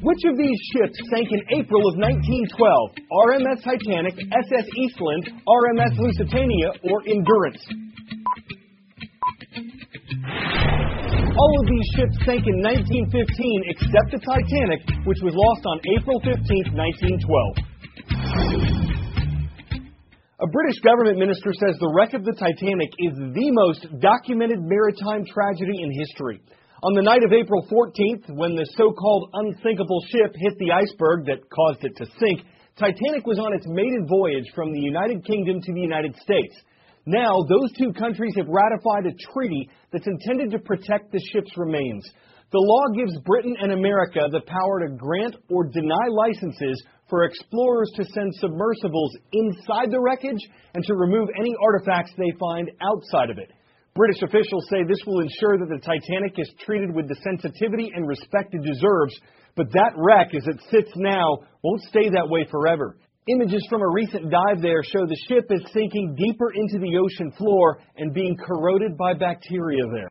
Which of these ships sank in April of 1912? RMS Titanic, SS Eastland, RMS Lusitania, or Endurance? All of these ships sank in 1915 except the Titanic, which was lost on April 15, 1912. A British government minister says the wreck of the Titanic is the most documented maritime tragedy in history. On the night of April 14th, when the so-called unsinkable ship hit the iceberg that caused it to sink, Titanic was on its maiden voyage from the United Kingdom to the United States. Now, those two countries have ratified a treaty that's intended to protect the ship's remains. The law gives Britain and America the power to grant or deny licenses for explorers to send submersibles inside the wreckage and to remove any artifacts they find outside of it. British officials say this will ensure that the Titanic is treated with the sensitivity and respect it deserves, but that wreck, as it sits now, won't stay that way forever. Images from a recent dive there show the ship is sinking deeper into the ocean floor and being corroded by bacteria there.